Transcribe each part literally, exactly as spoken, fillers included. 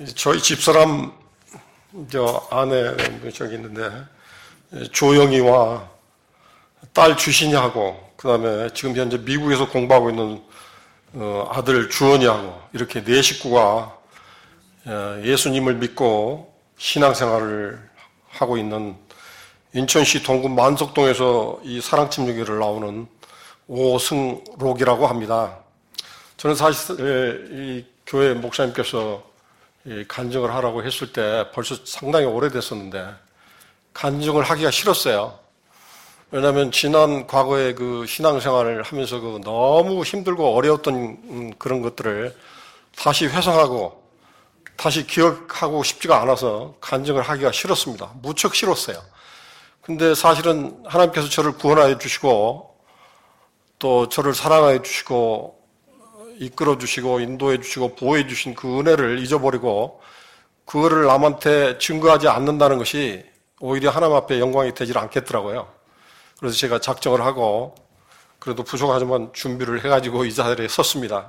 저희 집사람 저 아내 저기 있는데 조영이와 딸 주신이하고 그다음에 지금 현재 미국에서 공부하고 있는 아들 주원이하고 이렇게 네 식구가 예수님을 믿고 신앙생활을 하고 있는 인천시 동구 만석동에서 이 사랑침례교회를 나오는 오승록이라고 합니다. 저는 사실 이 교회 목사님께서 간증을 하라고 했을 때 벌써 상당히 오래됐었는데 간증을 하기가 싫었어요. 왜냐하면 지난 과거에 그 신앙생활을 하면서 그 너무 힘들고 어려웠던 그런 것들을 다시 회상하고 다시 기억하고 싶지가 않아서 간증을 하기가 싫었습니다. 무척 싫었어요. 근데 사실은 하나님께서 저를 구원하여 주시고 또 저를 사랑하여 주시고 이끌어 주시고 인도해 주시고 보호해 주신 그 은혜를 잊어버리고 그거를 남한테 증거하지 않는다는 것이 오히려 하나님 앞에 영광이 되질 않겠더라고요. 그래서 제가 작정을 하고 그래도 부족하지만 준비를 해가지고 이 자리에 섰습니다.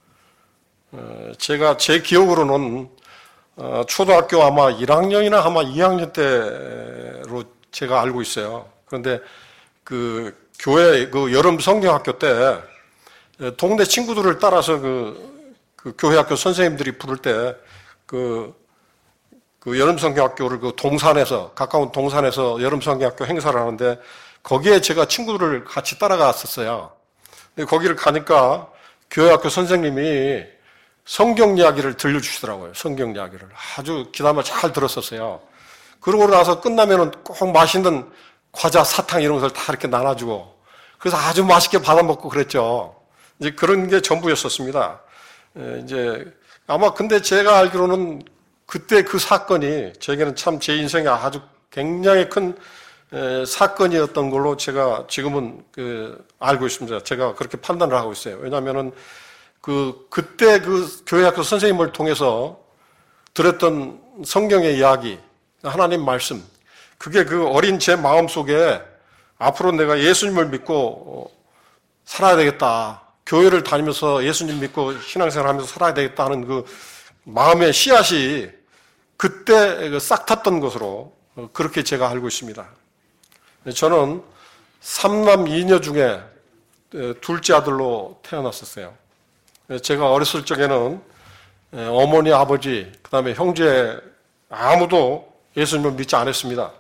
제가 제 기억으로는 초등학교 아마 일 학년이나 아마 이 학년 때로 제가 알고 있어요. 그런데 그 교회 그 여름 성경학교 때 동네 친구들을 따라서 그, 그 교회학교 선생님들이 부를 때 그, 그 여름성경학교를 그 동산에서, 가까운 동산에서 여름성경학교 행사를 하는데 거기에 제가 친구들을 같이 따라갔었어요. 근데 거기를 가니까 교회학교 선생님이 성경 이야기를 들려주시더라고요. 성경 이야기를. 아주 귀담아 잘 들었었어요. 그러고 나서 끝나면은 꼭 맛있는 과자, 사탕 이런 것을 다 이렇게 나눠주고 그래서 아주 맛있게 받아먹고 그랬죠. 이제 그런 게 전부였었습니다. 이제 아마 근데 제가 알기로는 그때 그 사건이 저에게는 참 제 인생에 아주 굉장히 큰 사건이었던 걸로 제가 지금은 그 알고 있습니다. 제가 그렇게 판단을 하고 있어요. 왜냐하면은 그 그때 그 교회학교 선생님을 통해서 들었던 성경의 이야기, 하나님 말씀, 그게 그 어린 제 마음 속에 앞으로 내가 예수님을 믿고 살아야 되겠다. 교회를 다니면서 예수님 믿고 신앙생활 하면서 살아야 되겠다 하는 그 마음의 씨앗이 그때 싹 탔던 것으로 그렇게 제가 알고 있습니다. 저는 삼남 이녀 중에 둘째 아들로 태어났었어요. 제가 어렸을 적에는 어머니, 아버지, 그 다음에 형제 아무도 예수님을 믿지 않았습니다.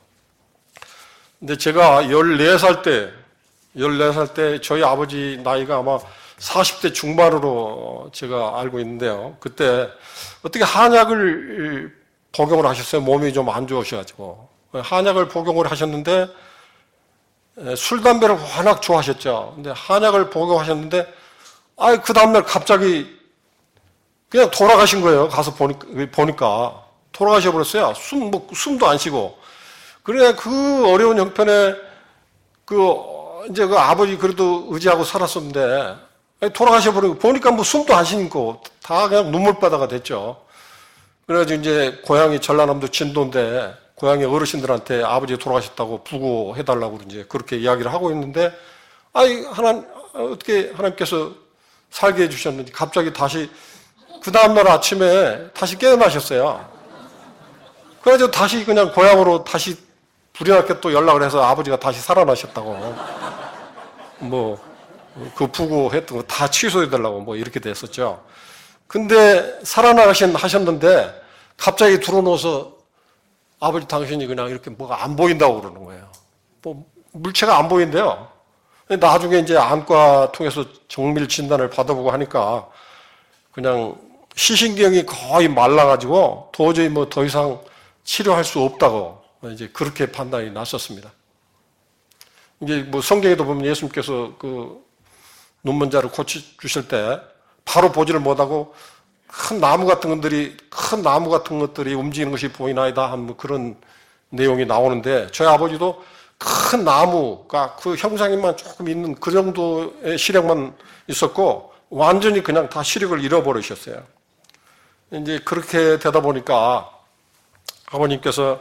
근데 제가 열네 살 때 열네 살 때 저희 아버지 나이가 아마 사십 대 중반으로 제가 알고 있는데요. 그때 어떻게 한약을 복용을 하셨어요. 몸이 좀 안 좋으셔가지고. 한약을 복용을 하셨는데 술, 담배를 워낙 좋아하셨죠. 근데 한약을 복용하셨는데 아, 그 다음날 갑자기 그냥 돌아가신 거예요. 가서 보니까, 보니까. 돌아가셔 버렸어요. 숨, 뭐, 숨도 안 쉬고. 그래, 그 어려운 형편에 그 이제 그 아버지 그래도 의지하고 살았었는데 돌아가셔버리고 보니까 뭐 숨도 안 쉬고 다 그냥 눈물바다가 됐죠. 그래가지고 이제 고향이 전라남도 진도인데 고향의 어르신들한테 아버지 돌아가셨다고 부고해달라고 이제 그렇게 이야기를 하고 있는데 아이 하나님 어떻게 하나님께서 살게 해주셨는지 갑자기 다시 그 다음날 아침에 다시 깨어나셨어요. 그래가지고 다시 그냥 고향으로 다시 불이 났게 또 연락을 해서 아버지가 다시 살아나셨다고. 뭐, 그 부고했던 거 다 취소해달라고 뭐 이렇게 됐었죠. 근데 살아나신 하셨는데 갑자기 들어놓아서 아버지 당신이 그냥 이렇게 뭐가 안 보인다고 그러는 거예요. 뭐, 물체가 안 보인대요. 나중에 이제 안과 통해서 정밀 진단을 받아보고 하니까 그냥 시신경이 거의 말라가지고 도저히 뭐 더 이상 치료할 수 없다고 이제 그렇게 판단이 났었습니다. 이제 뭐 성경에도 보면 예수님께서 그 눈먼 자를 고쳐주실 때 바로 보지를 못하고 큰 나무 같은 것들이, 큰 나무 같은 것들이 움직이는 것이 보이나이다 하는 뭐 그런 내용이 나오는데 저희 아버지도 큰 나무가 그 형상이만 조금 있는 그 정도의 시력만 있었고 완전히 그냥 다 시력을 잃어버리셨어요. 이제 그렇게 되다 보니까 아버님께서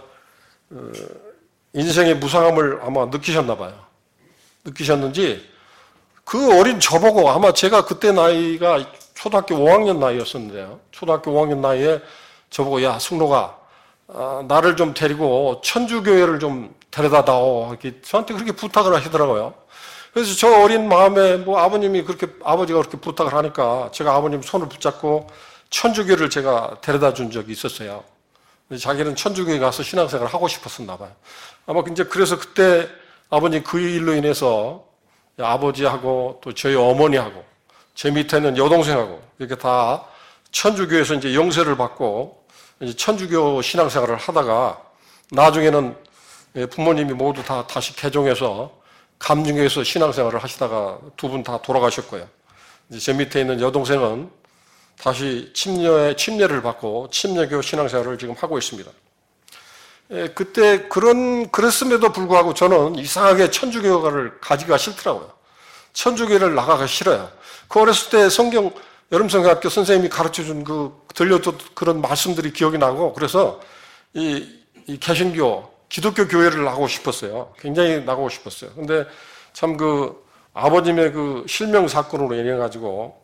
인생의 무상함을 아마 느끼셨나 봐요. 느끼셨는지 그 어린 저보고 아마 제가 그때 나이가 초등학교 오 학년 나이였었는데요. 초등학교 오 학년 나이에 저보고 야 승로가 아, 나를 좀 데리고 천주교회를 좀 데려다다오 이렇게 저한테 그렇게 부탁을 하시더라고요. 그래서 저 어린 마음에 뭐 아버님이 그렇게 아버지가 그렇게 부탁을 하니까 제가 아버님 손을 붙잡고 천주교를 제가 데려다 준 적이 있었어요. 자기는 천주교에 가서 신앙생활을 하고 싶었었나 봐요. 아마 이제 그래서 그때 아버님 그 일로 인해서 아버지하고 또 저희 어머니하고 제 밑에 있는 여동생하고 이렇게 다 천주교에서 이제 영세를 받고 이제 천주교 신앙생활을 하다가 나중에는 부모님이 모두 다 다시 개종해서 감중에서 신앙생활을 하시다가 두 분 다 돌아가셨고요. 이제 제 밑에 있는 여동생은 다시 침례, 침례를 받고 침례교 신앙생활을 지금 하고 있습니다. 예, 그때 그런, 그랬음에도 불구하고 저는 이상하게 천주교를 가기가 싫더라고요. 천주교를 나가기 싫어요. 그 어렸을 때 성경, 여름성경학교 선생님이 가르쳐 준 그, 들려줬던 그런 말씀들이 기억이 나고, 그래서 이, 이 개신교, 기독교 교회를 나가고 싶었어요. 굉장히 나가고 싶었어요. 근데 참 그 아버님의 그 실명 사건으로 인해 가지고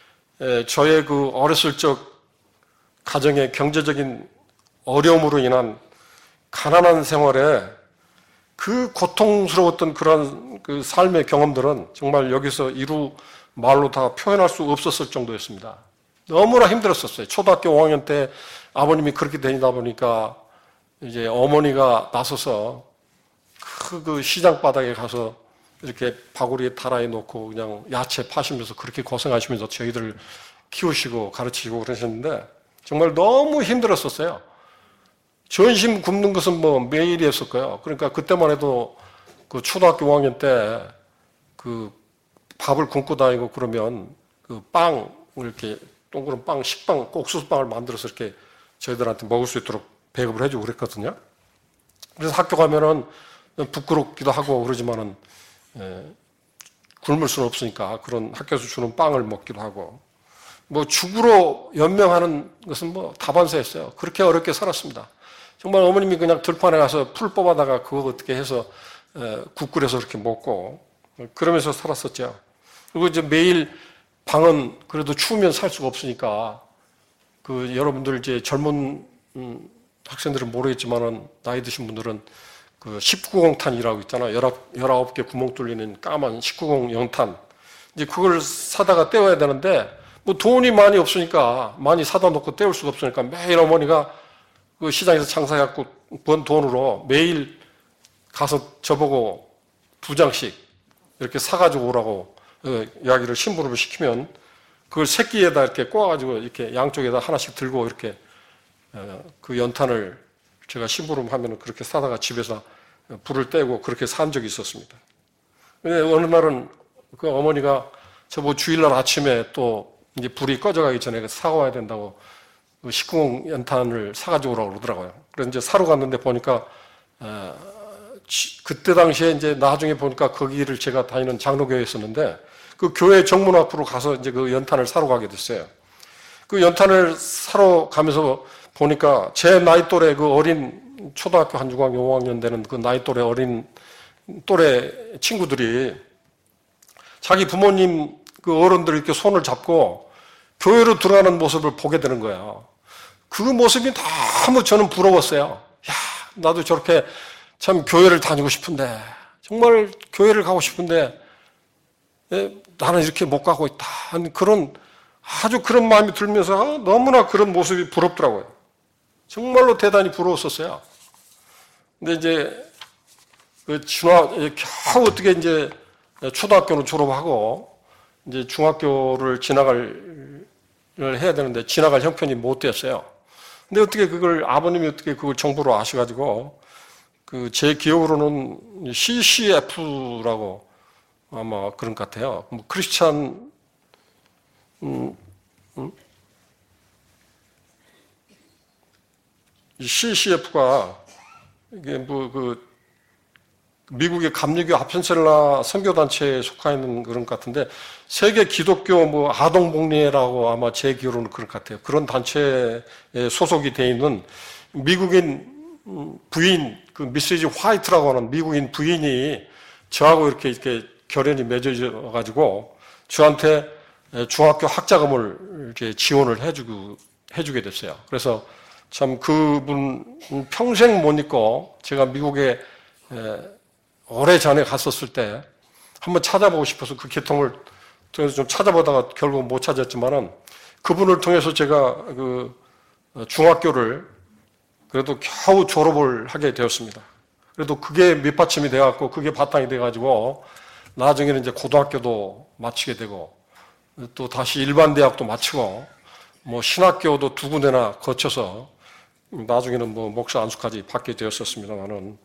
저의 그 어렸을 적 가정의 경제적인 어려움으로 인한 가난한 생활에 그 고통스러웠던 그런 그 삶의 경험들은 정말 여기서 이루 말로 다 표현할 수 없었을 정도였습니다. 너무나 힘들었었어요. 초등학교 오 학년 때 아버님이 그렇게 다니다 보니까 이제 어머니가 나서서 그, 그 시장 바닥에 가서 이렇게 바구리에 다라에 놓고 그냥 야채 파시면서 그렇게 고생하시면서 저희들 키우시고 가르치고 그러셨는데 정말 너무 힘들었었어요. 전심 굶는 것은 뭐 매일이었을 거예요. 그러니까 그때만 해도 그 초등학교 오 학년 때 그 밥을 굶고 다니고 그러면 그 빵을 이렇게 동그란 빵, 식빵, 옥수수빵을 만들어서 이렇게 저희들한테 먹을 수 있도록 배급을 해주고 그랬거든요. 그래서 학교 가면은 부끄럽기도 하고 그러지만은 예, 굶을 수는 없으니까 그런 학교에서 주는 빵을 먹기도 하고 뭐 죽으로 연명하는 것은 뭐 다반사였어요. 그렇게 어렵게 살았습니다. 정말 어머님이 그냥 들판에 가서 풀 뽑아다가 그거 어떻게 해서 에, 국 끓여서 그렇게 먹고 그러면서 살았었죠. 그리고 이제 매일 방은 그래도 추우면 살 수가 없으니까 그 여러분들 이제 젊은 음, 학생들은 모르겠지만은 나이 드신 분들은 그 십구 공탄이라고 있잖아요. 열아홉 개 구멍 뚫리는 까만 십구 공 연탄. 이제 그걸 사다가 떼워야 되는데 뭐 돈이 많이 없으니까 많이 사다 놓고 떼울 수가 없으니까 매일 어머니가 그 시장에서 장사해갖고 번 돈으로 매일 가서 저보고 두 장씩 이렇게 사가지고 오라고 이야기를 심부름을 시키면 그걸 새끼에다 이렇게 꼬아가지고 이렇게 양쪽에다 하나씩 들고 이렇게 그 연탄을 제가 심부름하면 그렇게 사다가 집에서 불을 떼고 그렇게 산 적이 있었습니다. 근데 어느 날은 그 어머니가 저보고 주일날 아침에 또 이제 불이 꺼져가기 전에 사와야 된다고 그 십구 공 연탄을 사가지고 오라고 그러더라고요. 그래서 이제 사러 갔는데 보니까 어, 그때 당시에 이제 나중에 보니까 거기를 제가 다니는 장로교회였었는데 그 교회 정문 앞으로 가서 이제 그 연탄을 사러 가게 됐어요. 그 연탄을 사러 가면서 보니까 제 나이 또래 그 어린 초등학교 한 육 학년, 오 학년 되는 그 나이 또래 어린 또래 친구들이 자기 부모님 그 어른들 이렇게 손을 잡고 교회로 들어가는 모습을 보게 되는 거예요. 그 모습이 너무 저는 부러웠어요. 야, 나도 저렇게 참 교회를 다니고 싶은데, 정말 교회를 가고 싶은데, 예, 나는 이렇게 못 가고 있다. 하는 그런, 아주 그런 마음이 들면서 너무나 그런 모습이 부럽더라고요. 정말로 대단히 부러웠었어요. 근데 이제, 그 중학, 겨우 어떻게 이제 초등학교는 졸업하고, 이제 중학교를 진학을 해야 되는데, 진학할 형편이 못 됐어요. 근데 어떻게 그걸, 아버님이 어떻게 그걸 정보로 아셔가지고, 그, 제 기억으로는 씨씨에프라고 아마 그런 것 같아요. 뭐 크리스찬, 음, 음? 씨씨에프가 이게 뭐 그 미국의 감리교 아펜셀라 선교단체에 속하 있는 그런 것 같은데 세계 기독교 뭐 아동복리회라고 아마 제 기억으로는 그런 것 같아요. 그런 단체에 소속이 되어 있는 미국인 부인 그 미시즈 화이트라고 하는 미국인 부인이 저하고 이렇게 이렇게 결연이 맺어져 가지고 저한테 중학교 학자금을 이제 지원을 해주고 해주게 됐어요. 그래서 참 그분 평생 못 잊고 제가 미국에 오래 전에 갔었을 때 한번 찾아보고 싶어서 그 계통을 통해서 좀 찾아보다가 결국 못 찾았지만은 그분을 통해서 제가 그 중학교를 그래도 겨우 졸업을 하게 되었습니다. 그래도 그게 밑받침이 돼갖고 그게 바탕이 돼가지고 나중에는 이제 고등학교도 마치게 되고 또 다시 일반 대학도 마치고 뭐 신학교도 두 군데나 거쳐서 나중에는 뭐 목사 안수까지 받게 되었었습니다만은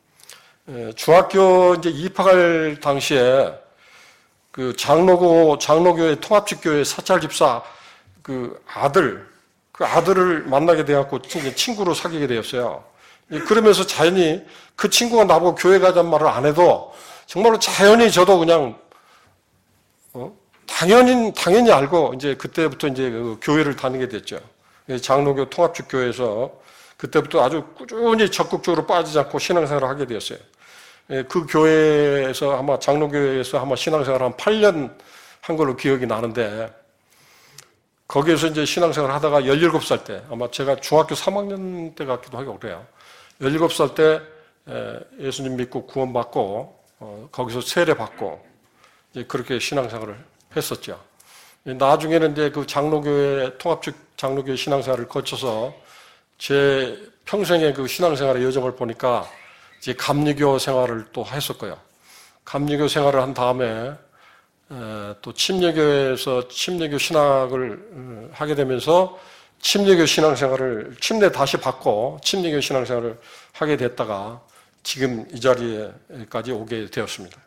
중학교 이제 입학할 당시에 그 장로교 장로교회 통합직교회 사찰 집사 그 아들 그 아들을 만나게 되었고 친구로 사귀게 되었어요. 그러면서 자연히 그 친구가 나보고 교회 가자는 말을 안 해도 정말로 자연히 저도 그냥 어? 당연히 당연히 알고 이제 그때부터 이제 그 교회를 다니게 됐죠. 장로교 통합직교회에서 그때부터 아주 꾸준히 적극적으로 빠지지 않고 신앙생활을 하게 되었어요. 그 교회에서 아마 장로교회에서 아마 신앙생활을 한 팔 년 한 걸로 기억이 나는데 거기에서 이제 신앙생활을 하다가 열일곱 살 때 아마 제가 중학교 삼 학년 때 같기도 하고 그래요. 열일곱 살 때 예수님 믿고 구원받고 어, 거기서 세례받고 이제 그렇게 신앙생활을 했었죠. 나중에는 이제 그 장로교회 통합적 장로교회 신앙생활을 거쳐서 제 평생의 그 신앙생활의 여정을 보니까 이제 감리교 생활을 또 했었고요. 감리교 생활을 한 다음에 또 침례교회에서 침례교 신학을 하게 되면서 침례교 신앙생활을 침례 다시 받고 침례교 신앙생활을 하게 됐다가 지금 이 자리에까지 오게 되었습니다.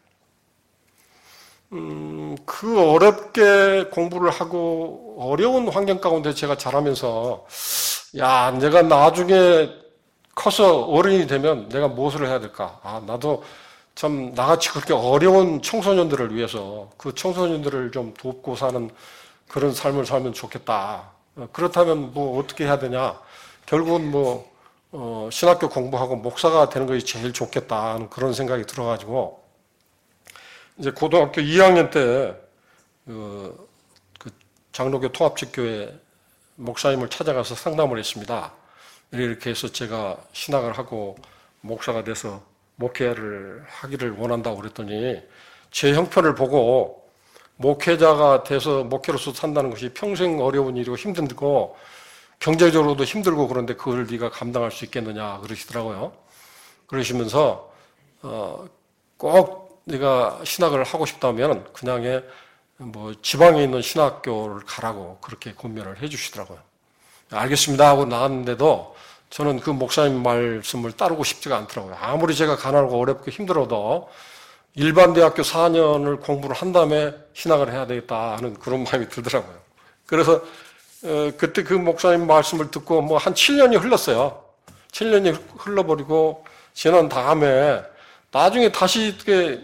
음, 그 어렵게 공부를 하고 어려운 환경 가운데 제가 자라면서 야, 내가 나중에 커서 어른이 되면 내가 무엇을 해야 될까? 아, 나도 참 나같이 그렇게 어려운 청소년들을 위해서 그 청소년들을 좀 돕고 사는 그런 삶을 살면 좋겠다. 그렇다면 뭐 어떻게 해야 되냐? 결국은 뭐 어, 신학교 공부하고 목사가 되는 것이 제일 좋겠다 하는 그런 생각이 들어가지고 이제 고등학교 이 학년 때 그, 그 장로교 통합직교회 목사님을 찾아가서 상담을 했습니다. 이렇게 해서 제가 신학을 하고 목사가 돼서 목회를 하기를 원한다고 그랬더니 제 형편을 보고 목회자가 돼서 목회로서 산다는 것이 평생 어려운 일이고 힘들고 경제적으로도 힘들고 그런데 그걸 네가 감당할 수 있겠느냐 그러시더라고요. 그러시면서 어, 꼭 네가 신학을 하고 싶다면 그냥에 뭐 지방에 있는 신학교를 가라고 그렇게 권면을 해주시더라고요. 알겠습니다 하고 나왔는데도 저는 그 목사님 말씀을 따르고 싶지가 않더라고요. 아무리 제가 가난하고 어렵고 힘들어도 일반 대학교 사 년을 공부를 한 다음에 신학을 해야 되겠다 하는 그런 마음이 들더라고요. 그래서 어, 그때 그 목사님 말씀을 듣고 뭐 한 칠 년이 흘렀어요. 칠 년이 흘러버리고 지난 다음에 나중에 다시 이렇게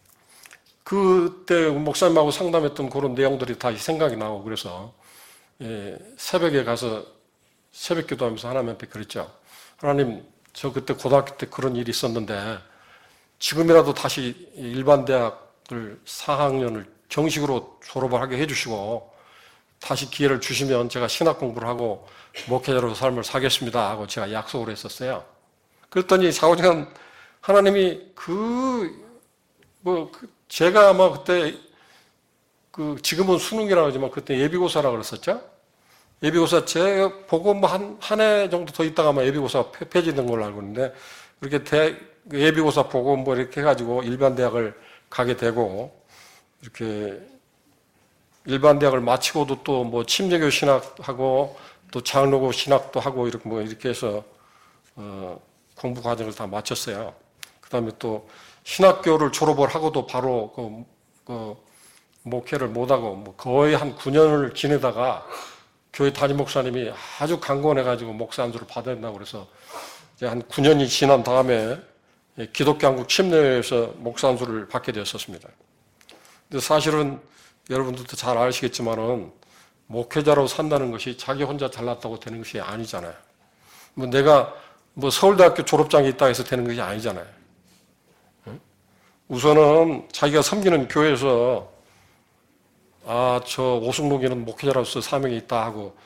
그때 목사님하고 상담했던 그런 내용들이 다시 생각이 나고 그래서 예, 새벽에 가서 새벽 기도하면서 하나님한테 그랬죠. 하나님, 저 그때 고등학교 때 그런 일이 있었는데 지금이라도 다시 일반 대학을 사 학년을 정식으로 졸업을 하게 해주시고 다시 기회를 주시면 제가 신학 공부를 하고 목회자로 삶을 사겠습니다 하고 제가 약속을 했었어요. 그랬더니 사오지간 하나님이 그 뭐 제가 아마 그때 그 지금은 수능이라고 하지만 그때 예비고사라고 그랬었죠. 예비고사 제가 보고 뭐 한 한 해 정도 더 있다가 아마 예비고사 폐지된 걸로 알고 있는데 그렇게 대, 예비고사 보고 뭐 이렇게 해가지고 일반 대학을 가게 되고 이렇게 일반 대학을 마치고도 또 뭐 침례교 신학하고 또 장로교 신학도 하고 이렇게 뭐 이렇게 해서 어, 공부 과정을 다 마쳤어요. 그 다음에 또 신학교를 졸업을 하고도 바로 그, 그 목회를 못하고 뭐 거의 한 구 년을 지내다가 교회 담임 목사님이 아주 강권해가지고 목사 안수를 받아야 된다고 그래서 이제 한 구 년이 지난 다음에 기독교 한국 침례회에서 목사 안수를 받게 되었었습니다. 근데 사실은 여러분들도 잘 아시겠지만은 목회자로 산다는 것이 자기 혼자 잘났다고 되는 것이 아니잖아요. 뭐 내가 뭐 서울대학교 졸업장이 있다 해서 되는 것이 아니잖아요. 우선은 자기가 섬기는 교회에서 아, 저 오승록이는 목회자로서 사명이 있다 하고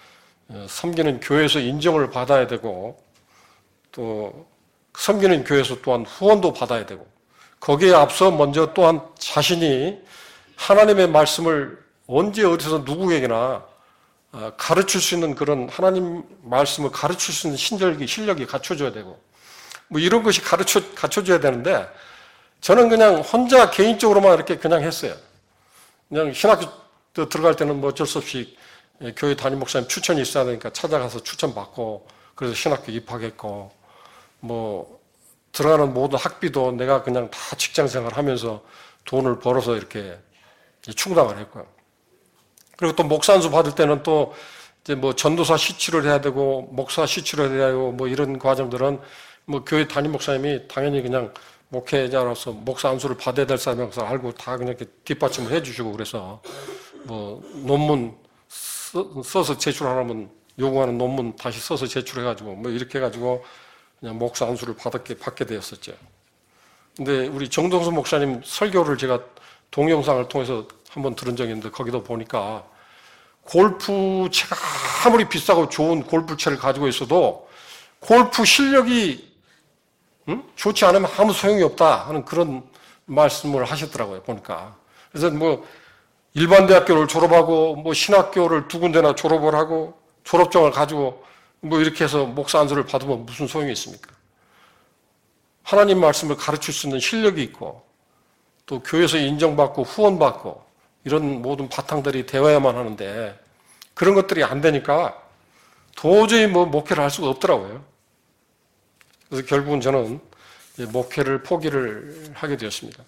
섬기는 교회에서 인정을 받아야 되고 또 섬기는 교회에서 또한 후원도 받아야 되고 거기에 앞서 먼저 또한 자신이 하나님의 말씀을 언제 어디서 누구에게나 가르칠 수 있는 그런 하나님 말씀을 가르칠 수 있는 신절기, 실력이 갖춰져야 되고 뭐 이런 것이 가르쳐, 갖춰져야 되는데 저는 그냥 혼자 개인적으로만 이렇게 그냥 했어요. 그냥 신학교 들어갈 때는 뭐 어쩔 수 없이 교회 담임 목사님 추천이 있어야 되니까 찾아가서 추천받고 그래서 신학교 입학했고 뭐 들어가는 모든 학비도 내가 그냥 다 직장생활 하면서 돈을 벌어서 이렇게 충당을 했고요. 그리고 또 목사 안수 받을 때는 또 이제 뭐 전도사 시치를 해야 되고 목사 시치를 해야 되고 뭐 이런 과정들은 뭐 교회 담임 목사님이 당연히 그냥 목회자로서 목사 안수를 받아야 될 사람이라서 알고 다 그냥 이렇게 뒷받침을 해주시고 그래서 뭐 논문 써서 제출하라면 요구하는 논문 다시 써서 제출해가지고 뭐 이렇게 해가지고 그냥 목사 안수를 받게, 받게 되었었죠. 근데 우리 정동수 목사님 설교를 제가 동영상을 통해서 한번 들은 적이 있는데 거기도 보니까 골프채가 아무리 비싸고 좋은 골프채를 가지고 있어도 골프 실력이 응? 좋지 않으면 아무 소용이 없다 하는 그런 말씀을 하셨더라고요, 보니까. 그래서 뭐 일반 대학교를 졸업하고 뭐 신학교를 두 군데나 졸업을 하고 졸업증을 가지고 뭐 이렇게 해서 목사 안수를 받으면 무슨 소용이 있습니까? 하나님 말씀을 가르칠 수 있는 실력이 있고 또 교회에서 인정받고 후원받고 이런 모든 바탕들이 되어야만 하는데 그런 것들이 안 되니까 도저히 뭐 목회를 할 수가 없더라고요. 그래서 결국은 저는 목회를 포기를 하게 되었습니다.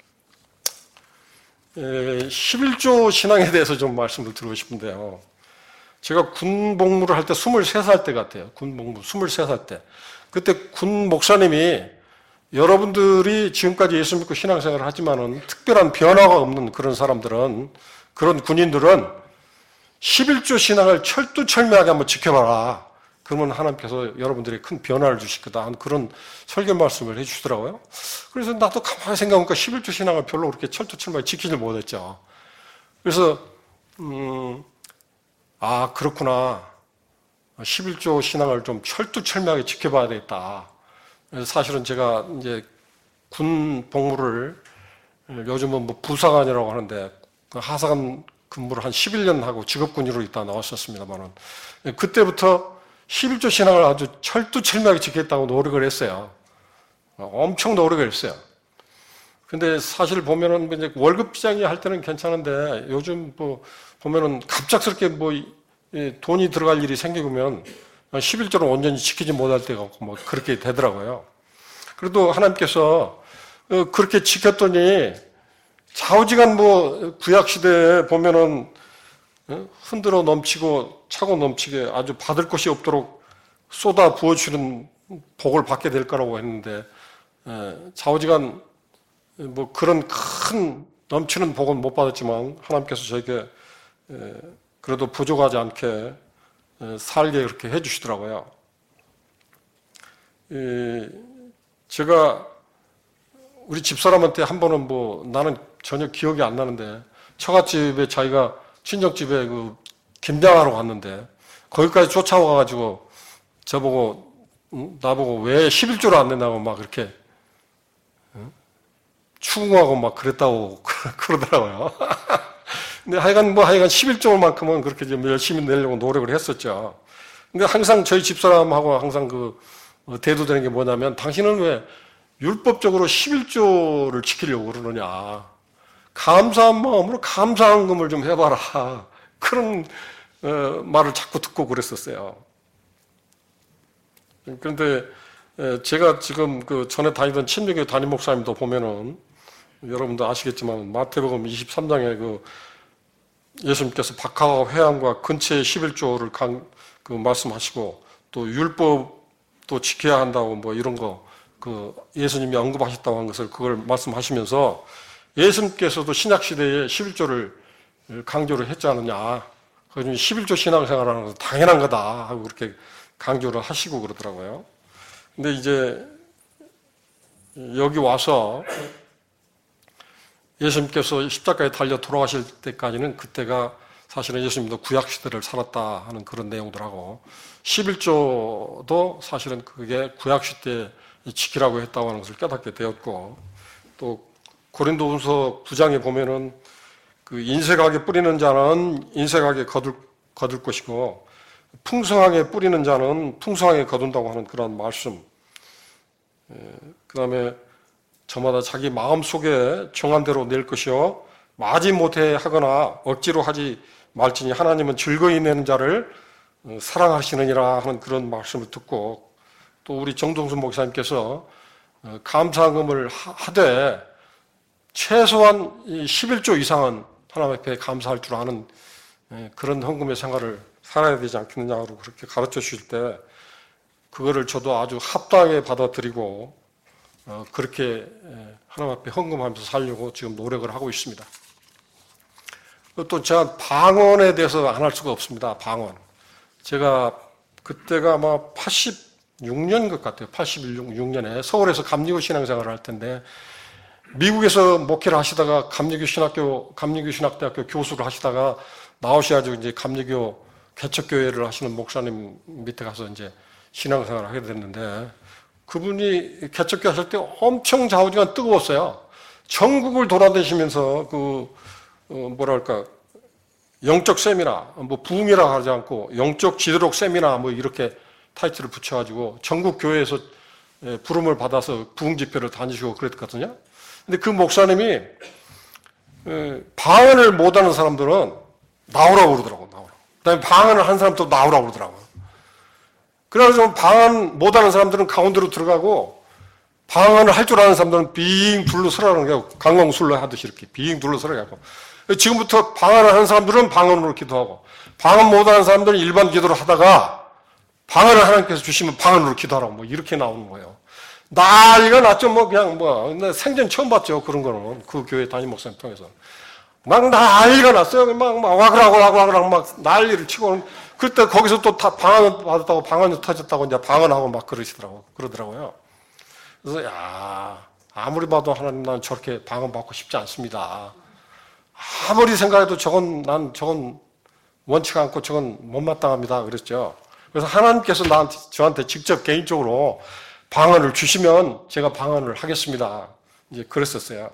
십일조 신앙에 대해서 좀 말씀을 드리고 싶은데요. 제가 군 복무를 할 때 스물세 살 때 같아요. 군 복무 스물세 살 때. 그때 군 목사님이 여러분들이 지금까지 예수 믿고 신앙생활을 하지만은 특별한 변화가 없는 그런 사람들은, 그런 군인들은 십일조 신앙을 철두철미하게 한번 지켜봐라. 그러면 하나님께서 여러분들이 큰 변화를 주실 거다 하는 그런 설교 말씀을 해주시더라고요. 그래서 나도 가만히 생각해보니까 십일조 신앙을 별로 그렇게 철두철미하게 지키지 못했죠. 그래서 음, 아 그렇구나. 십일조 신앙을 좀 철두철미하게 지켜봐야 되겠다. 그래서 사실은 제가 이제 군 복무를 요즘은 뭐 부사관이라고 하는데 하사관 근무를 한 십일 년 하고 직업군인으로 있다 나왔었습니다만은 그때부터 십일조 신앙을 아주 철두철미하게 지키겠다고 노력을 했어요. 엄청 노력을 했어요. 근데 사실 보면은 이제 월급 비장이 할 때는 괜찮은데 요즘 뭐 보면은 갑작스럽게 뭐 돈이 들어갈 일이 생기면 십일조를 온전히 지키지 못할 때가 뭐 그렇게 되더라고요. 그래도 하나님께서 그렇게 지켰더니 좌우지간 뭐 구약시대에 보면은 흔들어 넘치고 차고 넘치게 아주 받을 것이 없도록 쏟아 부어주는 복을 받게 될 거라고 했는데 좌우지간 뭐 그런 큰 넘치는 복은 못 받았지만 하나님께서 저에게 그래도 부족하지 않게 살게 그렇게 해주시더라고요. 제가 우리 집사람한테 한 번은 뭐 나는 전혀 기억이 안 나는데 처갓집에 자기가 친정집에 그 김장하러 갔는데 거기까지 쫓아와가지고 저보고 나보고 왜 십일조를 안 낸다고 막 그렇게 추궁하고 막 그랬다고 그러더라고요. 근데 하여간 뭐 하여간 십일조만큼은 그렇게 좀 열심히 내려고 노력을 했었죠. 근데 항상 저희 집사람하고 항상 그 대두되는 게 뭐냐면 당신은 왜 율법적으로 십일조를 지키려고 그러느냐. 감사한 마음으로 감사한금을 좀 해봐라. 그런 어, 말을 자꾸 듣고 그랬었어요. 그런데 제가 지금 그 전에 다니던 침례교회 담임 목사님도 보면은 여러분도 아시겠지만 마태복음 이십삼 장에 그 예수님께서 박하와 회당과 근처의 십일조를 강, 그 말씀하시고 또 율법도 지켜야 한다고 뭐 이런 거 그 예수님이 언급하셨다고 한 것을 그걸 말씀하시면서 예수님께서도 신약시대에 십일조를 강조를 했지 않느냐. 그래서 십일조 신앙생활하는 것은 당연한 거다 하고 그렇게 강조를 하시고 그러더라고요. 근데 이제 여기 와서 예수님께서 십자가에 달려 돌아가실 때까지는 그때가 사실은 예수님도 구약 시대를 살았다 하는 그런 내용들하고 십일조도 사실은 그게 구약 시대에 지키라고 했다고 하는 것을 깨닫게 되었고, 또 고린도후서 구 장에 보면은 그 인색하게 뿌리는 자는 인색하게 거둘, 거둘 것이고 풍성하게 뿌리는 자는 풍성하게 거둔다고 하는 그런 말씀. 그 다음에 저마다 자기 마음속에 정한 대로 낼 것이요 마지못해 하거나 억지로 하지 말지니 하나님은 즐거이 내는 자를 사랑하시느니라 하는 그런 말씀을 듣고, 또 우리 정동수 목사님께서 감사금을 하되 최소한 십일조 이상은 하나님 앞에 감사할 줄 아는 그런 헌금의 생활을 살아야 되지 않겠느냐고 그렇게 가르쳐 주실 때 그거를 저도 아주 합당하게 받아들이고 그렇게 하나님 앞에 헌금하면서 살려고 지금 노력을 하고 있습니다. 또 제가 방언에 대해서 안 할 수가 없습니다. 방언. 제가 그때가 아마 팔십육 년인 것 같아요. 팔십육 년에 서울에서 감리교 신앙생활을 할 텐데 미국에서 목회를 하시다가 감리교 신학교, 감리교 신학대학교 교수를 하시다가 나오셔가지고 이제 감리교 개척교회를 하시는 목사님 밑에 가서 이제 신앙생활을 하게 됐는데, 그분이 개척교회 하실 때 엄청 좌우지간 뜨거웠어요. 전국을 돌아다니시면서 그, 어, 뭐랄까, 영적 세미나, 뭐 부흥이라고 하지 않고 영적 지도록 세미나 뭐 이렇게 타이틀을 붙여가지고 전국 교회에서 부름을 받아서 부흥 집회를 다니시고 그랬거든요. 근데 그 목사님이 방언을 못하는 사람들은 나오라고 그러더라고, 나오라고. 그 다음에 방언을 한 사람도 나오라고 그러더라고요. 그래서 방언 못하는 사람들은 가운데로 들어가고 방언을 할 줄 아는 사람들은 빙 둘러 서라는 게 강공술로 하듯이 이렇게 빙 둘러 서라고. 지금부터 방언을 하는 사람들은 방언으로 기도하고 방언 못하는 사람들은 일반 기도를 하다가 방언을 하나님께서 주시면 방언으로 기도하라고 뭐 이렇게 나오는 거예요. 난리가 났죠. 뭐 그냥 뭐 생전 처음 봤죠. 그런 거는 그 교회 담임 목사님 통해서 막 난리가 났어요. 막, 막 와그라고 와그라고 막 난리를 치고, 그때 거기서 또 다 방언 받았다고 방언이 터졌다고 이제 방언하고 막 그러시더라고 그러더라고요. 그래서 야, 아무리 봐도 하나님 난 저렇게 방언 받고 싶지 않습니다. 아무리 생각해도 저건 난 저건 원치 않고 저건 못마땅합니다. 그랬죠. 그래서 하나님께서 나한테 저한테 직접 개인적으로 방언을 주시면 제가 방언을 하겠습니다. 이제 그랬었어요.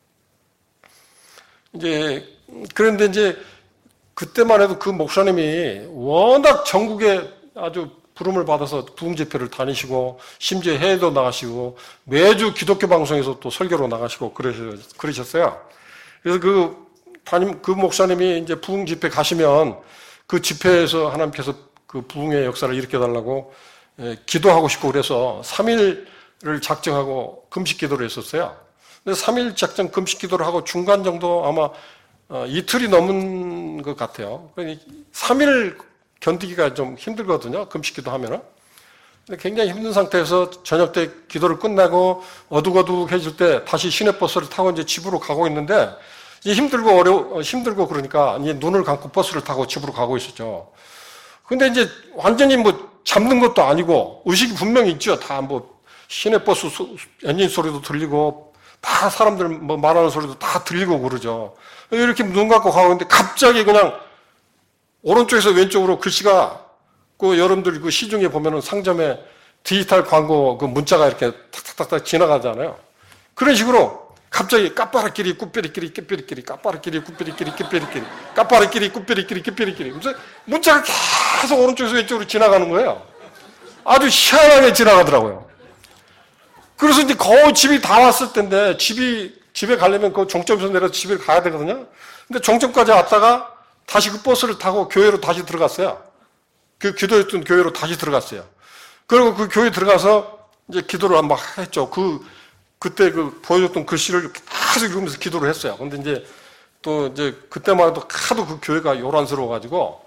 이제 그런데 이제 그때만 해도 그 목사님이 워낙 전국에 아주 부름을 받아서 부흥 집회를 다니시고 심지어 해외도 나가시고 매주 기독교 방송에서 또 설교로 나가시고 그러셨어요. 그래서 그 담임 그 목사님이 이제 부흥 집회 가시면 그 집회에서 하나님께서 그 부흥의 역사를 일으켜 달라고 기도하고 싶고 그래서 삼 일을 작정하고 금식 기도를 했었어요. 근데 삼 일 작정 금식 기도를 하고 중간 정도 아마 이틀이 넘은 것 같아요. 삼 일 견디기가 좀 힘들거든요. 금식 기도하면은. 근데 굉장히 힘든 상태에서 저녁 때 기도를 끝나고 어둑어둑해질 때 다시 시내버스를 타고 이제 집으로 가고 있는데 이제 힘들고 어려 힘들고 그러니까 이제 눈을 감고 버스를 타고 집으로 가고 있었죠. 근데 이제 완전히 뭐 잠든 것도 아니고 의식이 분명히 있죠. 다 뭐 시내버스 엔진 소리도 들리고 다 사람들 뭐 말하는 소리도 다 들리고 그러죠. 이렇게 눈 감고 가고 있는데 갑자기 그냥 오른쪽에서 왼쪽으로 글씨가 그 여러분들 그 시중에 보면은 상점에 디지털 광고 그 문자가 이렇게 탁탁탁탁 지나가잖아요. 그런 식으로 갑자기 까빠라끼리 꾸삐리끼리 끼삐리끼리 까빠라끼리 꾸삐리끼리 끼삐리끼리 까빠라끼리 꾸삐리끼리 끼삐리끼리 그래서 문자가 계속 오른쪽에서 왼쪽으로 지나가는 거예요. 아주 희한하게 지나가더라고요. 그래서 이제 거의 집이 다 왔을 텐데 집이 집에 가려면 그 종점에서 내려서 집에 가야 되거든요. 근데 종점까지 왔다가 다시 그 버스를 타고 교회로 다시 들어갔어요. 그 기도했던 교회로 다시 들어갔어요. 그리고 그 교회 들어가서 이제 기도를 막 했죠. 그 그때 그 보여줬던 글씨를 계속 읽으면서 기도를 했어요. 근데 이제 또 이제 그때만 해도 하도 그 교회가 요란스러워가지고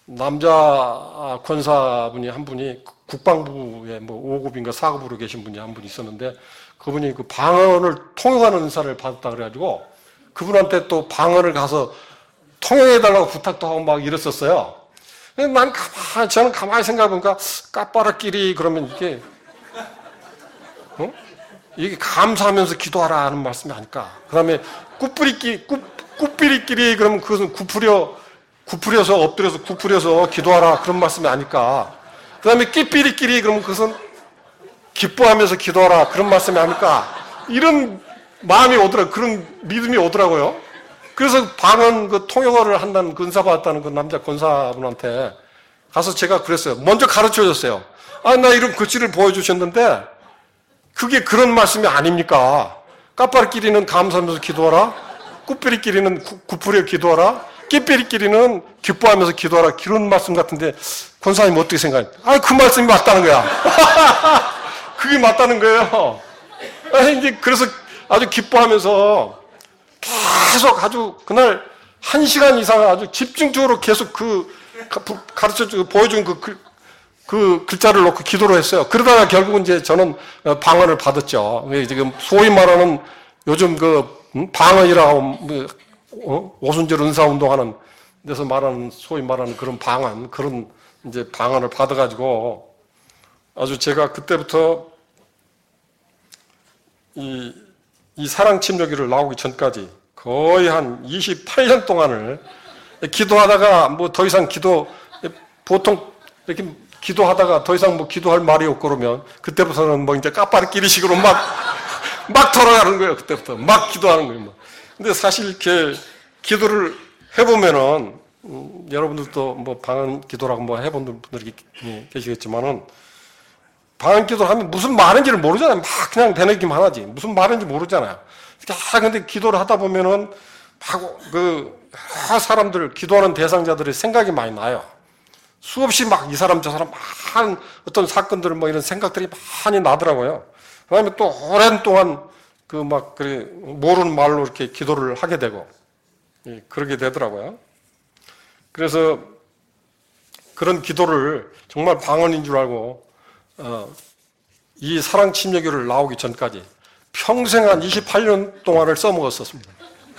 남자 권사분이 한 분이 국방부에 뭐 오 급인가 사 급으로 계신 분이 한 분 있었는데 그분이 그 방언을 통역하는 은사를 받았다 그래가지고 그분한테 또 방언을 가서 통역해달라고 부탁도 하고 막 이랬었어요. 근데 난 가만히, 저는 가만히 생각해보니까 까빠라끼리 그러면 이게, 어? 이게 감사하면서 기도하라 하는 말씀이 아닐까. 그 다음에 꾸뿌리끼리, 꾸, 꾸삐리끼리 그러면 그것은 구부려 구부려서 엎드려서 구부려서 기도하라 그런 말씀이 아닐까. 그 다음에 끼삐리끼리 그러면 그것은 기뻐하면서 기도하라 그런 말씀이 아닐까. 이런 마음이 오더라고요. 그런 믿음이 오더라고요. 그래서 방언 그 통역어를 한다는 그 은사 받았다는 그 남자 권사분한테 가서 제가 그랬어요. 먼저 가르쳐 줬어요. 아, 나 이런 글씨를 보여주셨는데 그게 그런 말씀이 아닙니까? 까빠리끼리는 감사하면서 기도하라. 꾸삐리끼리는 구부려 기도하라. 끼삐리끼리는 기뻐하면서 기도하라. 그런 말씀 같은데 권사님 어떻게 생각해요? 아, 그 말씀이 맞다는 거야. 그게 맞다는 거예요. 아니, 이제 그래서 아주 기뻐하면서 계속 아주 그날 한 시간 이상 아주 집중적으로 계속 그 가르쳐 주고 보여준 그, 글, 그 글자를 놓고 기도를 했어요. 그러다가 결국은 이제 저는 방언을 받았죠. 지금 소위 말하는 요즘 그 방언이라고 뭐, 어? 오순절 은사 운동하는 데서 말하는 소위 말하는 그런 방언, 그런 이제 방언을 받아가지고 아주 제가 그때부터 이, 이 사랑 침례교를 나오기 전까지 거의 한 이십팔 년 동안을 기도하다가 뭐 더 이상 기도, 보통 이렇게 기도하다가 더 이상 뭐 기도할 말이 없고 그러면 그때부터는 뭐 이제 까빠리끼리식으로 막, 막 돌아가는 거예요. 그때부터. 막 기도하는 거예요. 근데 사실 이렇게 기도를 해보면은, 음, 여러분들도 뭐 방언 기도라고 뭐 해본 분들이 계시겠지만은 방언 기도를 하면 무슨 말인지를 모르잖아요. 막 그냥 되뇌기만 하지. 무슨 말인지 모르잖아요. 아, 근데 기도를 하다 보면은 막 그 사람들, 기도하는 대상자들의 생각이 많이 나요. 수없이 막 이 사람 저 사람 많은 어떤 사건들 뭐 이런 생각들이 많이 나더라고요. 그 다음에 또 오랜 동안 그 막 그래 모르는 말로 이렇게 기도를 하게 되고 예, 그러게 되더라고요. 그래서 그런 기도를 정말 방언인 줄 알고 어, 이 사랑 침례교를 나오기 전까지 평생 한 이십팔 년 동안을 써먹었었습니다.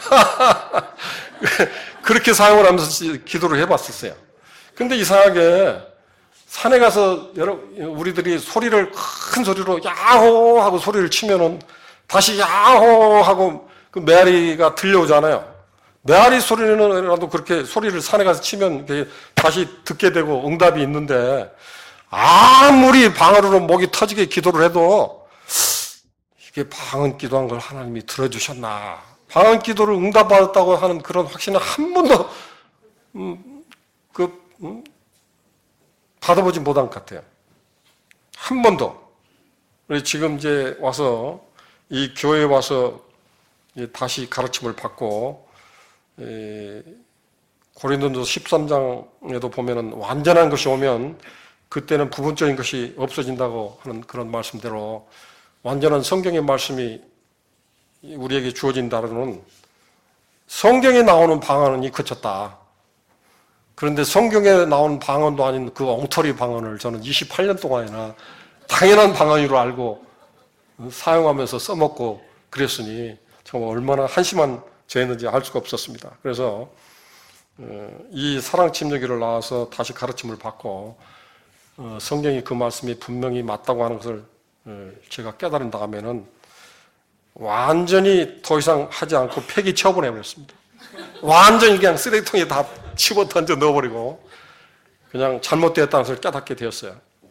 그렇게 사용을 하면서 기도를 해봤었어요. 근데 이상하게 산에 가서 여러 우리들이 소리를 큰 소리로 야호 하고 소리를 치면은 다시 야호 하고 그 메아리가 들려오잖아요. 메아리 소리는라도 그렇게 소리를 산에 가서 치면 다시 듣게 되고 응답이 있는데 아무리 방언으로 목이 터지게 기도를 해도 이게 방언 기도한 걸 하나님이 들어주셨나. 방언 기도를 응답받았다고 하는 그런 확신은 한 번도, 음, 그, 음, 받아보지 못한 것 같아요. 한 번도. 우리 지금 이제 와서, 이 교회에 와서 다시 가르침을 받고, 에, 고린도전서 십삼 장에도 보면은 완전한 것이 오면 그때는 부분적인 것이 없어진다고 하는 그런 말씀대로 완전한 성경의 말씀이 우리에게 주어진다는 성경에 나오는 방언이 그쳤다. 그런데 성경에 나오는 방언도 아닌 그 엉터리 방언을 저는 이십팔 년 동안이나 당연한 방언으로 알고 사용하면서 써먹고 그랬으니 정말 얼마나 한심한 죄였는지 알 수가 없었습니다. 그래서 이 사랑 침례교를 나와서 다시 가르침을 받고 성경이 그 말씀이 분명히 맞다고 하는 것을 제가 깨달은 다음에는 완전히 더 이상 하지 않고 폐기 처분해버렸습니다. 완전히 그냥 쓰레기통에 다 집어 던져 넣어버리고 그냥 잘못되었다는 것을 깨닫게 되었어요.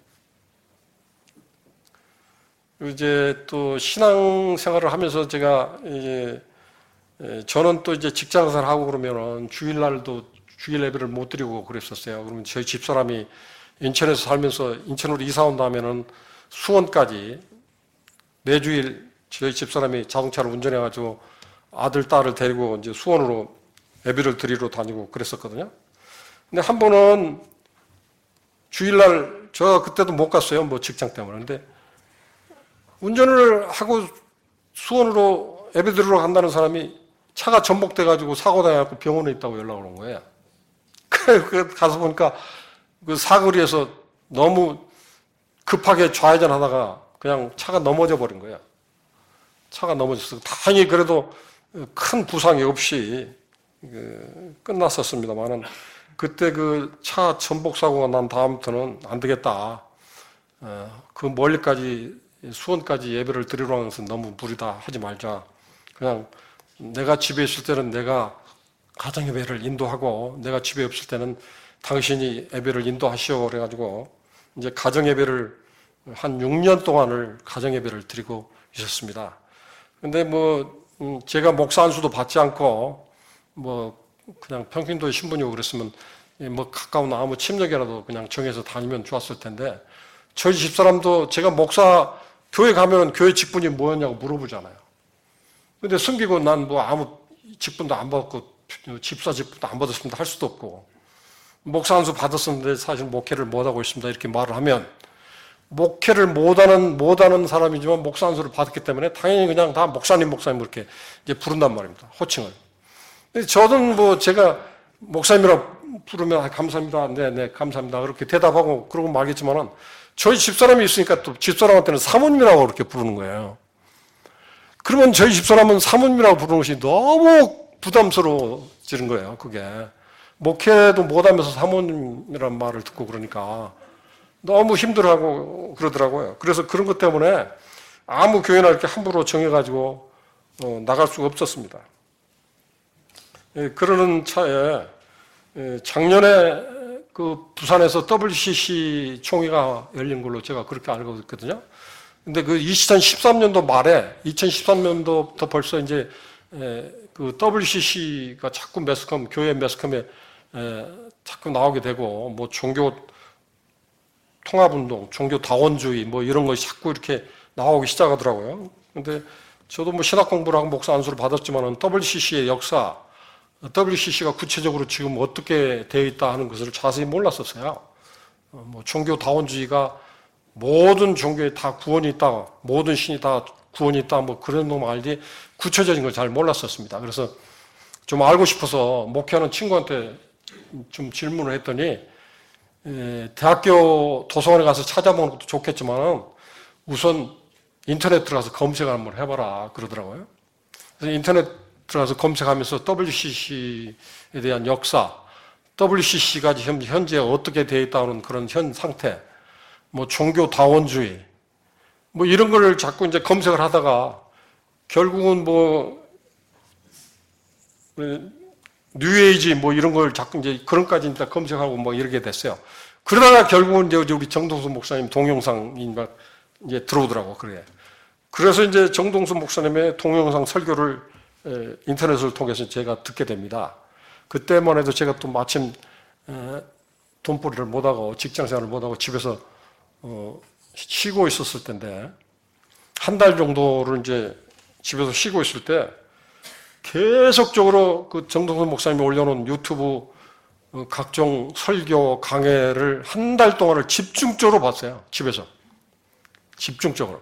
이제 또 신앙생활을 하면서 제가 이제 저는 또 이제 직장생활 하고 그러면은 주일날도 주일 예배를 못 드리고 그랬었어요. 그러면 저희 집사람이 인천에서 살면서 인천으로 이사 온다면은 수원까지 매주일 저희 집사람이 자동차를 운전해가지고 아들, 딸을 데리고 이제 수원으로 예배를 드리러 다니고 그랬었거든요. 근데 한 번은 주일날, 저 그때도 못 갔어요. 뭐 직장 때문에. 근데 운전을 하고 수원으로 예배 드리러 간다는 사람이 차가 전복돼가지고 사고 나갖고 병원에 있다고 연락을 온 거예요. 그래, 가서 보니까 그 사거리에서 너무 급하게 좌회전 하다가 그냥 차가 넘어져 버린 거예요. 차가 넘어졌어요. 다행히 그래도 큰 부상이 없이 끝났었습니다만은 그때 그 차 전복 사고가 난 다음부터는 안 되겠다. 그 멀리까지 수원까지 예배를 드리러 가는 것은 너무 무리다. 하지 말자. 그냥 내가 집에 있을 때는 내가 가정 예배를 인도하고 내가 집에 없을 때는 당신이 예배를 인도하시오 그래가지고 이제 가정 예배를 한 육 년 동안을 가정 예배를 드리고 있었습니다. 근데 뭐 음, 제가 목사 안수도 받지 않고 뭐 그냥 평균도의 신분이고 그랬으면 뭐 가까운 아무 침략이라도 그냥 정해서 다니면 좋았을 텐데 저희 집사람도 제가 목사 교회 가면은 교회 직분이 뭐였냐고 물어보잖아요. 근데 숨기고 난 뭐 아무 직분도 안 받고 집사 직분도 안 받았습니다 할 수도 없고 목사 안수 받았었는데 사실 목회를 못하고 있습니다 이렇게 말을 하면 목회를 못하는 못하는 사람이지만 목사 안수를 받았기 때문에 당연히 그냥 다 목사님 목사님 그렇게 이제 부른단 말입니다 호칭을. 근데 저는 뭐 제가 목사님이라고 부르면 아, 감사합니다 네네 네, 감사합니다 그렇게 대답하고 그러고 말겠지만은 저희 집사람이 있으니까 또 집사람한테는 사모님이라고 그렇게 부르는 거예요. 그러면 저희 집사람은 사모님이라고 부르는 것이 너무 부담스러워지는 거예요. 그게 목회도 못하면서 사모님이라는 말을 듣고 그러니까 너무 힘들어하고 그러더라고요. 그래서 그런 것 때문에 아무 교회나 이렇게 함부로 정해가지고 어, 나갈 수가 없었습니다. 예, 그러는 차에 예, 작년에 그 부산에서 더블유씨씨 총회가 열린 걸로 제가 그렇게 알고 있거든요. 근데 그 이천십삼 년도 말에 이천십삼 년도부터 벌써 이제 에, 그 더블유씨씨가 자꾸 매스컴 교회 매스컴에 에, 자꾸 나오게 되고 뭐 종교 통합운동, 종교 다원주의 뭐 이런 것이 자꾸 이렇게 나오기 시작하더라고요. 근데 저도 뭐 신학 공부를 하고 목사 안수를 받았지만은 더블유씨씨의 역사, 더블유씨씨가 구체적으로 지금 어떻게 되어 있다 하는 것을 자세히 몰랐었어요. 어, 뭐 종교 다원주의가 모든 종교에 다 구원이 있다, 모든 신이 다 구원이 있다, 뭐 그런 놈 알지 구체적인 걸 잘 몰랐었습니다. 그래서 좀 알고 싶어서 목회하는 친구한테 좀 질문을 했더니 에, 대학교 도서관에 가서 찾아보는 것도 좋겠지만 우선 인터넷 들어가서 검색을 한번 해봐라 그러더라고요. 그래서 인터넷 들어가서 검색하면서 더블유씨씨에 대한 역사, 더블유씨씨가 현재 어떻게 되어 있다는 그런 현 상태, 뭐 종교 다원주의, 뭐 이런 걸 자꾸 이제 검색을 하다가 결국은 뭐 뉴에이지 뭐 이런 걸 자꾸 이제 그런까지 이제 검색하고 뭐 이렇게 됐어요. 그러다가 결국은 이제 우리 정동수 목사님 동영상이 막 이제 들어오더라고 그래. 그래서 이제 정동수 목사님의 동영상 설교를 인터넷을 통해서 제가 듣게 됩니다. 그때만 해도 제가 또 마침 돈벌이를 못하고 직장생활을 못하고 집에서 어, 쉬고 있었을 텐데 한 달 정도를 이제 집에서 쉬고 있을 때 계속적으로 그 정동선 목사님이 올려놓은 유튜브 각종 설교 강해를 한 달 동안을 집중적으로 봤어요. 집에서 집중적으로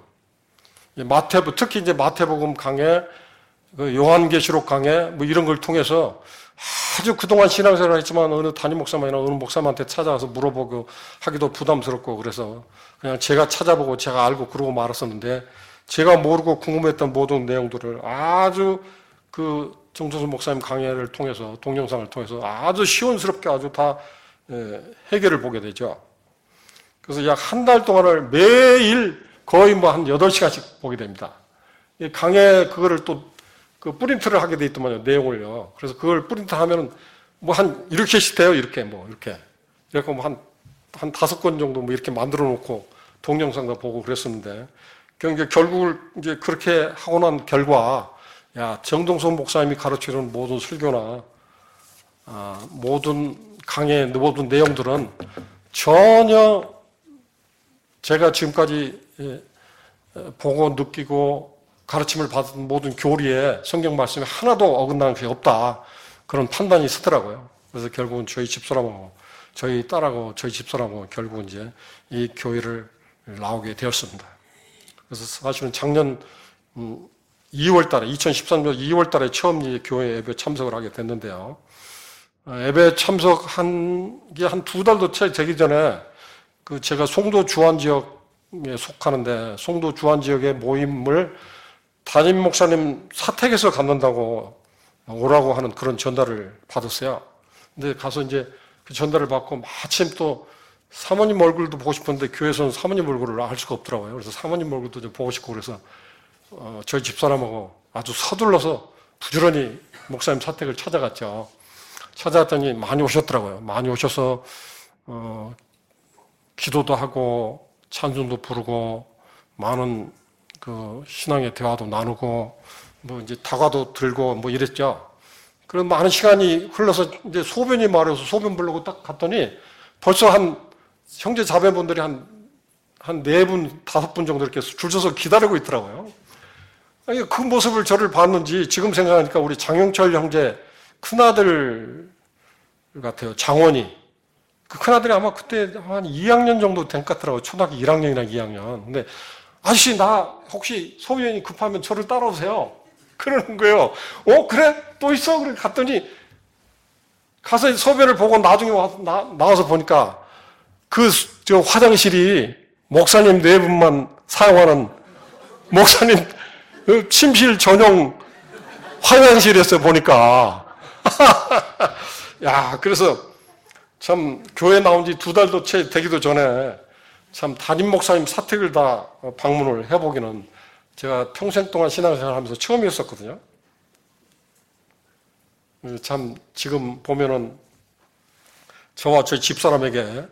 마태복 특히 이제 마태복음 강해, 그 요한계시록 강해 뭐 이런 걸 통해서 아주 그동안 신앙생활을 했지만 어느 담임 목사만이나 어느 목사님한테 찾아가서 물어보고 하기도 부담스럽고 그래서 그냥 제가 찾아보고 제가 알고 그러고 말았었는데 제가 모르고 궁금했던 모든 내용들을 아주 그 정도수 목사님 강의를 통해서 동영상을 통해서 아주 시원스럽게 아주 다 해결을 보게 되죠. 그래서 약 한 달 동안을 매일 거의 뭐 한 여덟 시간씩 보게 됩니다. 강의 그거를 또 그 프린트를 하게 돼 있더만요, 내용을요. 그래서 그걸 프린트 하면은 뭐 한 이렇게씩 돼요, 이렇게 뭐 이렇게. 이렇게 뭐 한 한 다섯 건 정도 뭐 이렇게 만들어 놓고 동영상도 보고 그랬었는데, 그러니까 결국을 이제 그렇게 하고 난 결과, 야, 정동선 목사님이 가르치는 모든 설교나 아, 모든 강의 모든 내용들은 전혀 제가 지금까지 보고 느끼고 가르침을 받은 모든 교리에 성경 말씀이 하나도 어긋나는 것이 없다. 그런 판단이 서더라고요. 그래서 결국은 저희 집사람하고 저희 딸하고 저희 집사람하고 결국은 이제 이 교회를 나오게 되었습니다. 그래서 사실은 작년 이월 달에 이천십삼 년 이월 달에 처음 이제 교회 예배 참석을 하게 됐는데요. 예배 참석한 게 한 두 달도 채 되기 전에 그 제가 송도 주안 지역에 속하는데 송도 주안 지역의 모임을 담임 목사님 사택에서 갖는다고 오라고 하는 그런 전달을 받았어요. 근데 가서 이제 그 전달을 받고 마침 또 사모님 얼굴도 보고 싶었는데 교회에서는 사모님 얼굴을 알 수가 없더라고요. 그래서 사모님 얼굴도 좀 보고 싶고 그래서 어, 저희 집사람하고 아주 서둘러서 부지런히 목사님 사택을 찾아갔죠. 찾아왔더니 많이 오셨더라고요. 많이 오셔서 어, 기도도 하고 찬송도 부르고 많은 그 신앙의 대화도 나누고 뭐 이제 다과도 들고 뭐 이랬죠. 그런 많은 시간이 흘러서 이제 소변이 마려서 소변 보려고 딱 갔더니 벌써 한 형제 자매분들이 한 한 네 분, 다섯 분 정도 이렇게 줄 서서 기다리고 있더라고요. 아니, 그 모습을 저를 봤는지 지금 생각하니까 우리 장영철 형제 큰아들 같아요. 장원이. 그 큰아들이 아마 그때 한 이 학년 정도 된 것 같더라고요. 초등학교 일 학년이나 이 학년. 근데 아저씨 나 혹시 소변이 급하면 저를 따라오세요. 그러는 거예요. 어 그래? 또 있어? 그래 갔더니 가서 소변을 보고 나중에 와, 나, 나와서 보니까 그 저 화장실이 목사님 네 분만 사용하는 목사님 침실 전용 화장실이었어요, 보니까. 야, 그래서 참 교회 나온 지 두 달도 채 되기도 전에 참 담임 목사님 사택을 다 방문을 해보기는 제가 평생 동안 신앙생활 하면서 처음이었었거든요. 참 지금 보면은 저와 저희 집사람에게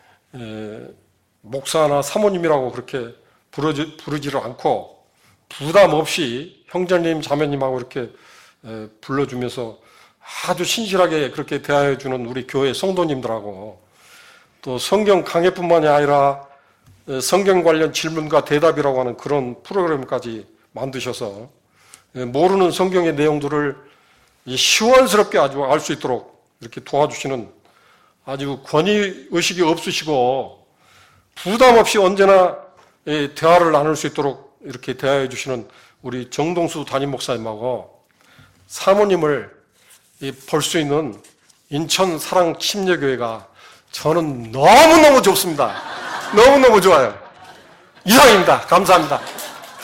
목사나 사모님이라고 그렇게 부르지, 부르지를 않고 부담 없이 형제님, 자매님하고 이렇게 불러주면서 아주 신실하게 그렇게 대하여주는 우리 교회 성도님들하고 또 성경 강해뿐만이 아니라 성경 관련 질문과 대답이라고 하는 그런 프로그램까지 만드셔서 모르는 성경의 내용들을 시원스럽게 아주 알 수 있도록 이렇게 도와주시는 아주 권위의식이 없으시고 부담 없이 언제나 대화를 나눌 수 있도록 이렇게 대화해 주시는 우리 정동수 담임 목사님하고 사모님을 볼 수 있는 인천 사랑 침례교회가 저는 너무너무 좋습니다. 너무너무 좋아요. 이상입니다. 감사합니다.